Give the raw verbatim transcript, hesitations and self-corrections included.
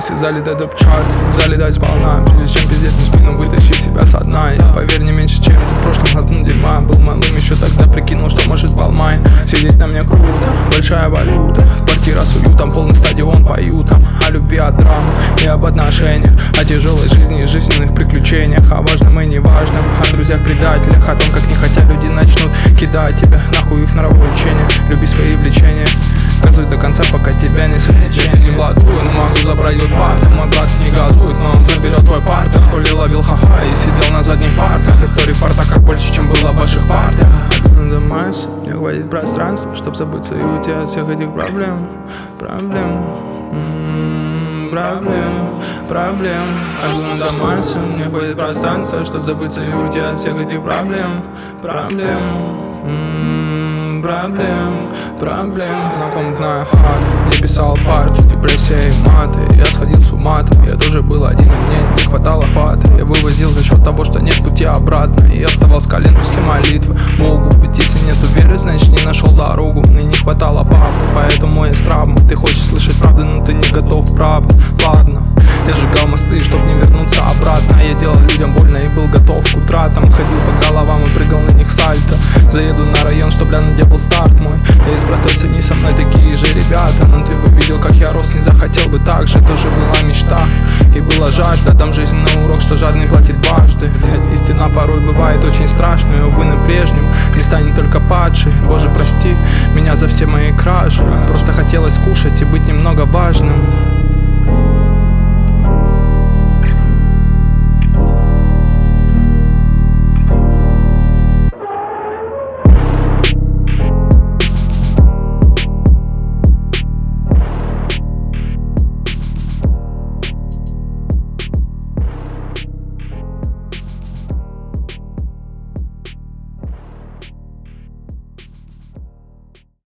мысли залетай топ-чарты, залетай сполна. Прежде чем пиздеть на спину, вытащи себя со дна. Я, поверь, не меньше, чем ты в прошлом году дерьма. Был малым еще тогда, прикинул, что может Балмайн. Сидеть на мне круто, большая валюта. Квартира с уютом, полный стадион поютом. О любви, о драмах и об отношениях, о тяжелой жизни и жизненных приключениях, о важном и неважном, о друзьях-предателях, о том, как не хотя люди начнут кидать тебя, нахуй их норовое учение. Люби свои влечения, газуй до конца, пока тебя не сотечение. Не блатую, но могу забрать вот парты. Мой брат не газует, но он заберет твой партер. Коли ловил ха-ха и сидел на задних партах. Историй в партах больше, чем было в ваших партах. Надо масса, мне хватит пространства, чтоб забыться и уйти от всех этих проблем. Проблем, м-м-м, проблем, проблем. Надо масса, мне хватит пространства, чтоб забыться и уйти от всех этих проблем. Проблем, м-м-м, проблем, проблем. На комнатная хата, где писал партию, депрессия и маты. Я сходил с ума, я тоже был один, и мне не хватало хвата. Я вывозил за счет того, что нет пути обратно. И я вставал с колен после молитвы. Могут быть, если нету веры, значит не нашел дорогу. Мне не хватало папы, поэтому есть травма. Ты хочешь слышать правду, но ты не готов, правда. Ладно, я сжигал мосты, чтоб не вернуться обратно. Я делал людям больно и был готов к утратам. Ходил по головам и прыгал на них сальто. Заеду на район, чтоб глянуть, где был старт мой. Я из простой семьи, со мной такие же ребята. Но ты бы видел, как я рос, не захотел бы так же. Тоже была мечта и была жажда. Там жизненный урок, что жадный платит дважды. Блять, истина порой бывает очень страшной. Увы, на прежнем не станет только падший. Боже, прости меня за все мои кражи. Просто хотелось кушать и быть немного важным.